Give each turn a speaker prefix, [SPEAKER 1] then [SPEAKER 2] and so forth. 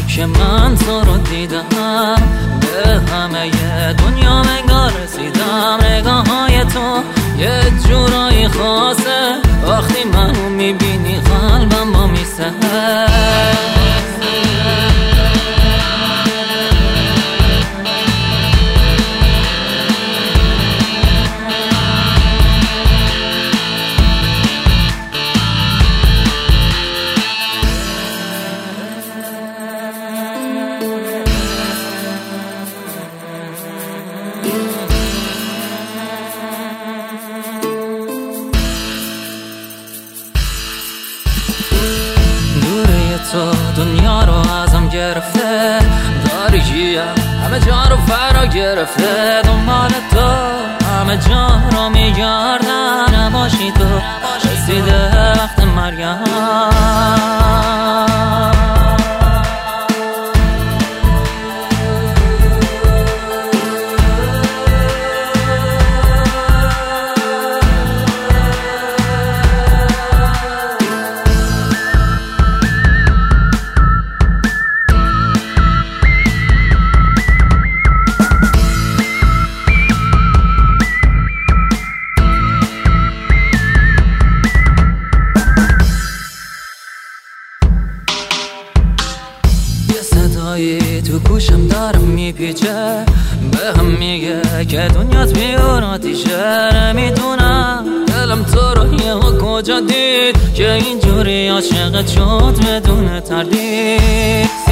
[SPEAKER 1] که من تو رو دیدم، به همه دنیا انگار رسیدم. نگاه های تو یه جورایی خاصه، وقتی منو میبینی قلبم با میسه. تو دنیا رو ازم گرفته، تاریکیه همه جا رو فرا گرفته. دنبال تو همه جا رو میگردن، نباشی تو رسیده وقت مرگم. صدایی تو گوشم دارم میپیچه، به هم میگه که دنیات بیون آتیشه. نمیدونم دلم تو رو یه کجا دید که اینجوری عاشقت شد بدون تردید.